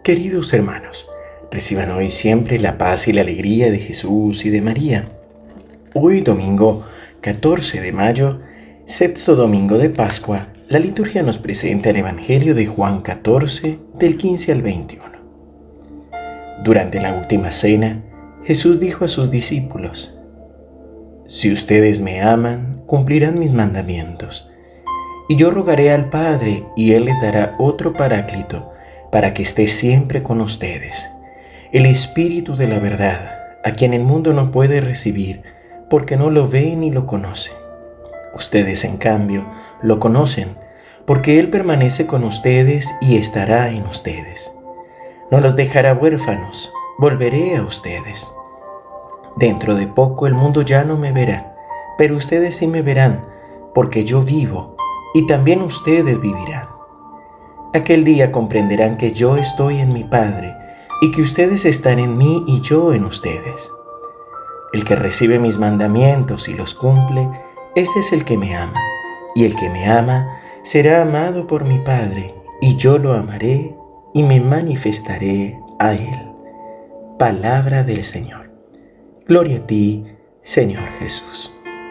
Queridos hermanos, reciban hoy siempre la paz y la alegría de Jesús y de María. Hoy domingo 14 de mayo, sexto domingo de Pascua, la liturgia nos presenta el Evangelio de Juan 14, del 15 al 21. Durante la última cena, Jesús dijo a sus discípulos: «Si ustedes me aman, cumplirán mis mandamientos. Y yo rogaré al Padre, y Él les dará otro Paráclito, para que esté siempre con ustedes, el Espíritu de la verdad, a quien el mundo no puede recibir, porque no lo ve ni lo conoce. Ustedes, en cambio, lo conocen, porque Él permanece con ustedes y estará en ustedes. No los dejará huérfanos, volveré a ustedes. Dentro de poco el mundo ya no me verá, pero ustedes sí me verán, porque yo vivo, y también ustedes vivirán. Aquel día comprenderán que yo estoy en mi Padre, y que ustedes están en mí y yo en ustedes. El que recibe mis mandamientos y los cumple, ese es el que me ama, y el que me ama será amado por mi Padre, y yo lo amaré y me manifestaré a él». Palabra del Señor. Gloria a ti, Señor Jesús.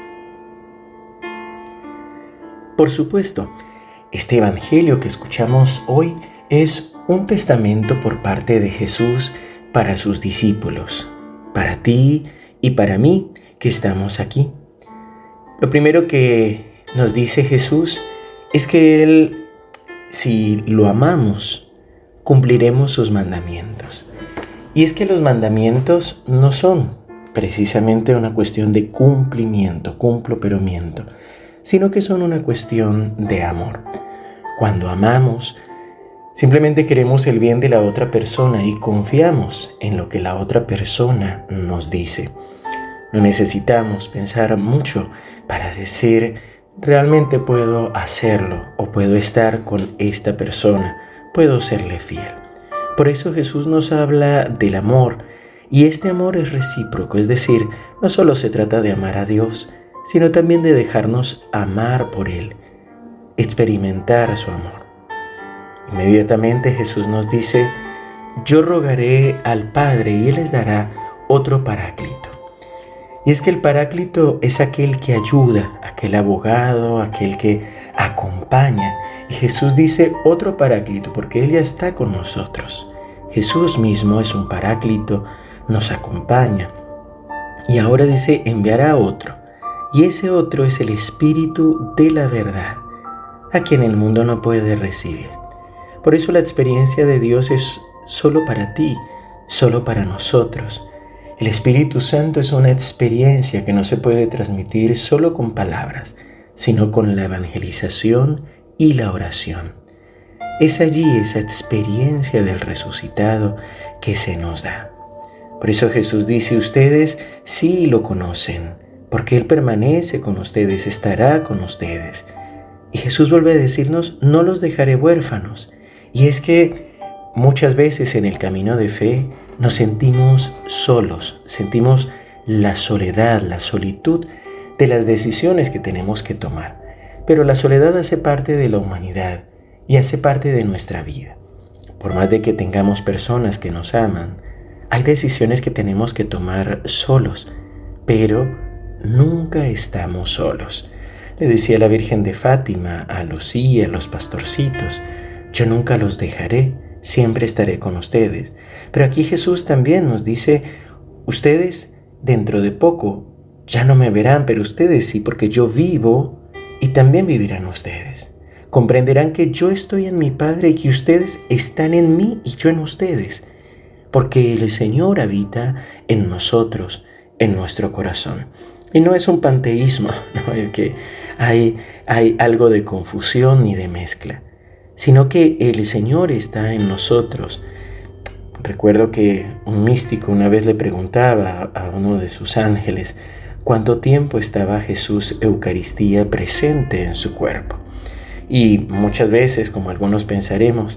Por supuesto, este Evangelio que escuchamos hoy es un testamento por parte de Jesús para sus discípulos, para ti y para mí que estamos aquí. Lo primero que nos dice Jesús es que Él, si lo amamos, cumpliremos sus mandamientos. Y es que los mandamientos no son precisamente una cuestión de cumplimiento, cumplo pero miento, sino que son una cuestión de amor. Cuando amamos, simplemente queremos el bien de la otra persona y confiamos en lo que la otra persona nos dice. No necesitamos pensar mucho para decir, realmente puedo hacerlo o puedo estar con esta persona, puedo serle fiel. Por eso Jesús nos habla del amor, y este amor es recíproco, es decir, no solo se trata de amar a Dios, sino también de dejarnos amar por Él, experimentar su amor. Inmediatamente Jesús nos dice: «Yo rogaré al Padre y Él les dará otro Paráclito». Y es que el Paráclito es aquel que ayuda, aquel abogado, aquel que acompaña. Y Jesús dice otro Paráclito porque Él ya está con nosotros. Jesús mismo es un Paráclito, nos acompaña. Y ahora dice: enviará otro. Y ese otro es el Espíritu de la verdad, a quien el mundo no puede recibir. Por eso la experiencia de Dios es solo para ti, solo para nosotros. El Espíritu Santo es una experiencia que no se puede transmitir solo con palabras, sino con la evangelización y la oración. Es allí esa experiencia del resucitado que se nos da. Por eso Jesús dice: ustedes sí lo conocen, porque Él permanece con ustedes, estará con ustedes. Y Jesús vuelve a decirnos: no los dejaré huérfanos. Y es que muchas veces en el camino de fe nos sentimos solos, sentimos la soledad, la solitud de las decisiones que tenemos que tomar. Pero la soledad hace parte de la humanidad y hace parte de nuestra vida. Por más de que tengamos personas que nos aman, hay decisiones que tenemos que tomar solos, pero nunca estamos solos. Le decía la Virgen de Fátima a Lucía, a los pastorcitos: yo nunca los dejaré, siempre estaré con ustedes. Pero aquí Jesús también nos dice: ustedes dentro de poco ya no me verán, pero ustedes sí, porque yo vivo y también vivirán ustedes. Comprenderán que yo estoy en mi Padre y que ustedes están en mí y yo en ustedes, porque el Señor habita en nosotros, en nuestro corazón. Y no es un panteísmo, no es que hay algo de confusión ni de mezcla, sino que el Señor está en nosotros. Recuerdo que un místico una vez le preguntaba a uno de sus ángeles cuánto tiempo estaba Jesús Eucaristía presente en su cuerpo. Y muchas veces, como algunos pensaremos,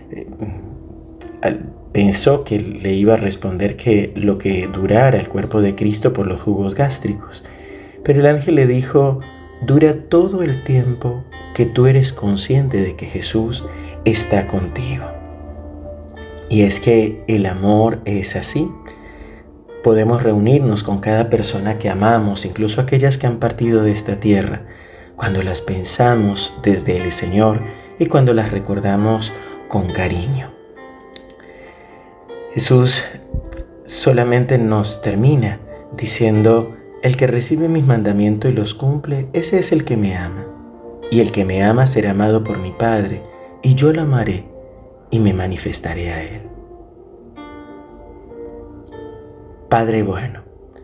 pensó que le iba a responder que lo que durara el cuerpo de Cristo por los jugos gástricos. Pero el ángel le dijo: dura todo el tiempo que tú eres consciente de que Jesús está contigo. Y es que el amor es así. Podemos reunirnos con cada persona que amamos, incluso aquellas que han partido de esta tierra, cuando las pensamos desde el Señor y cuando las recordamos con cariño. Jesús solamente nos termina diciendo: el que recibe mis mandamientos y los cumple, ese es el que me ama. Y el que me ama será amado por mi Padre, y yo lo amaré y me manifestaré a él. Padre bueno,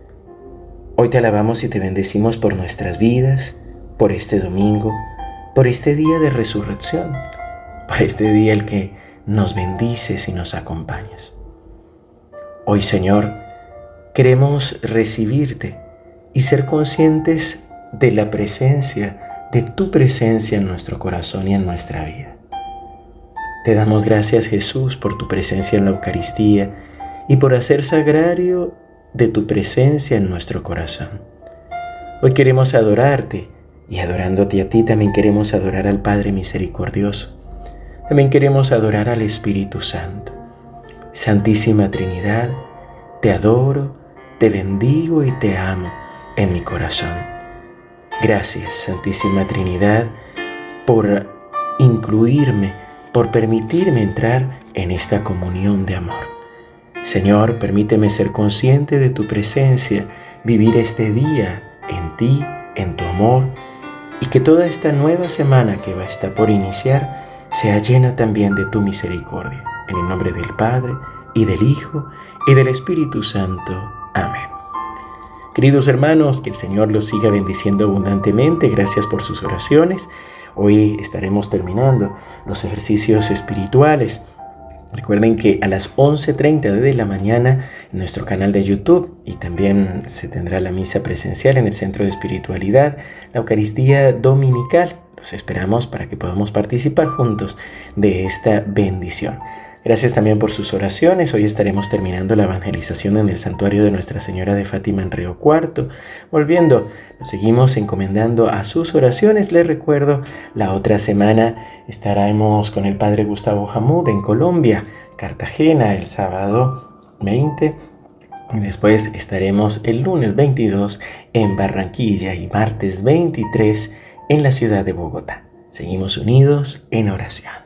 hoy te alabamos y te bendecimos por nuestras vidas, por este domingo, por este día de resurrección, por este día el que nos bendices y nos acompañas. Hoy, Señor, queremos recibirte y ser conscientes de la presencia, de tu presencia en nuestro corazón y en nuestra vida. Te damos gracias, Jesús, por tu presencia en la Eucaristía y por hacer sagrario de tu presencia en nuestro corazón. Hoy queremos adorarte y adorándote a ti también queremos adorar al Padre misericordioso. También queremos adorar al Espíritu Santo. Santísima Trinidad, te adoro, te bendigo y te amo en mi corazón. Gracias, Santísima Trinidad, por incluirme, por permitirme entrar en esta comunión de amor. Señor, permíteme ser consciente de tu presencia, vivir este día en ti, en tu amor, y que toda esta nueva semana que va a estar por iniciar sea llena también de tu misericordia. En el nombre del Padre, y del Hijo, y del Espíritu Santo. Amén. Queridos hermanos, que el Señor los siga bendiciendo abundantemente. Gracias por sus oraciones. Hoy estaremos terminando los ejercicios espirituales. Recuerden que a las 11:30 de la mañana en nuestro canal de YouTube, y también se tendrá la misa presencial en el Centro de Espiritualidad, la Eucaristía Dominical. Los esperamos para que podamos participar juntos de esta bendición. Gracias también por sus oraciones. Hoy estaremos terminando la evangelización en el santuario de Nuestra Señora de Fátima en Río Cuarto. Volviendo, nos seguimos encomendando a sus oraciones. Les recuerdo, la otra semana estaremos con el Padre Gustavo Hamud en Colombia, Cartagena, el sábado 20. Y después estaremos el lunes 22 en Barranquilla y martes 23 en la ciudad de Bogotá. Seguimos unidos en oración.